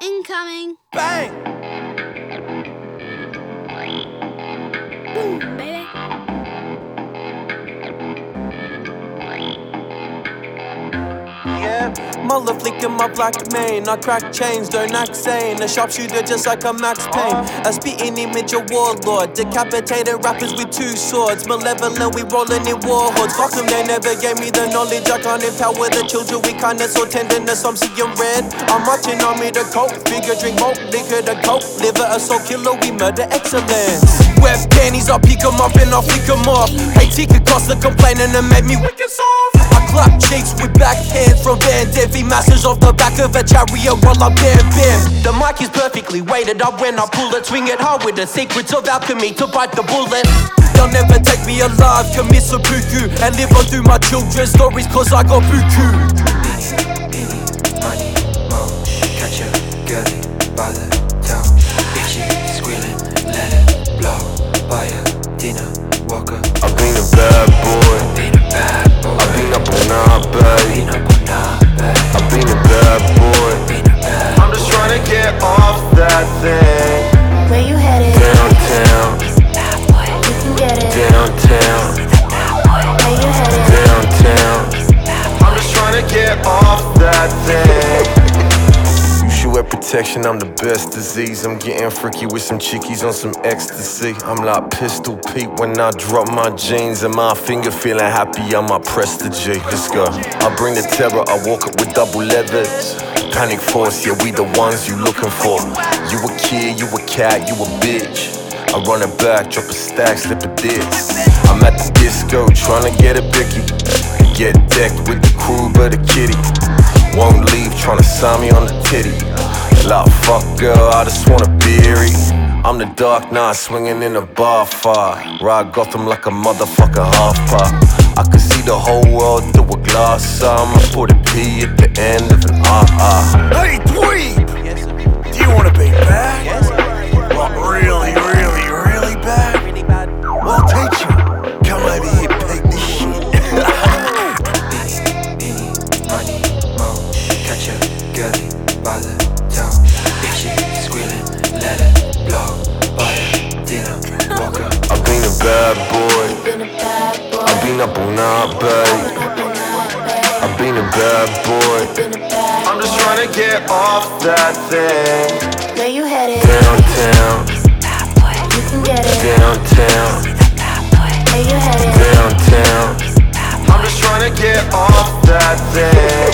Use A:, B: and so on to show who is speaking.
A: Incoming.
B: Bang!
A: Boom, baby.
B: Yeah, Muller flicked in my black mane. I crack chains, don't act sane. A sharpshooter just like a Max Payne. A spitting image of warlord. Decapitated rappers with two swords. Malevolent, we rolling in war hoods. Fuck them, they never gave me the knowledge. I can't empower the children with kindness or tenderness. I'm seeing red. I'm marching on me to coke. Bigger drink, more liquor to coke. Liver, a soul killer, we murder excellence. Web panties, I pick them up and I flick them off. Hey, Tika Costa complaining and made me wicked soft. I clap cheeks with backhands from Van Devi. Masters off the back of a chariot while I'm bam bam. The mic is perfectly weighted up when I pull it. Swing it hard with the secrets of alchemy to bite the bullet. They'll never take me alive, commit seppuku, and live on through my children's stories cause I got buku.
C: Money, mo, catch a girlie by the tail. If she squealing, let it blow. Buy a dinner, walker.
D: I've been a bad boy.
C: Been a bad boy.
D: I've been up all night, babe.
C: Been up all night, babe.
D: I've been a bad boy.
C: Been a bad.
D: I'm just trying to get off that thing.
A: Where you headed?
D: Downtown,
C: Bad boy.
A: You can get it.
D: downtown,
C: Bad boy.
A: Where you headed?
D: downtown.
C: Bad
D: I'm just trying to get off that thing. You should wear protection, I'm the best disease. I'm getting freaky with some chickies on some ecstasy. I'm like Pistol Pete when I drop my jeans. And my finger feeling happy, I might press the G. Let's go. I bring the terror, I walk up with double leathers. Panic force, yeah, we the ones you looking for. You a kid, you a cat, you a bitch. I run it back, drop a stack, slip a diss. I'm at the disco, tryna get a bicky. Get decked with the crew, but a kitty won't leave, tryna sign me on the titty. Like, fuck girl, I just wanna bury. I'm the Dark Knight, swinging in a bar fight. Ride Gotham like a motherfucking half-pipe. I can see the whole world through a glass eye. I'ma put a P at the end of an R.
E: Hey, dweeb! Do you want to be bad? Well, really, really, really bad? Well, teach you. Come over here, pick this shit.
C: money, mo, catch a girlie by the tail. If she squealing, let it blow. Buy a dinner, walker.
D: I've been a bad boy.
A: Been a bad boy.
D: I've been up all night, babe. I've been a bad boy.
A: Been a bad
D: I'm just trying to get off that thing.
A: Where you headed?
D: Downtown,
C: Bad boy.
A: You can get it.
D: downtown,
C: Bad boy.
A: Where you headed?
D: downtown. I'm just trying to get off that thing.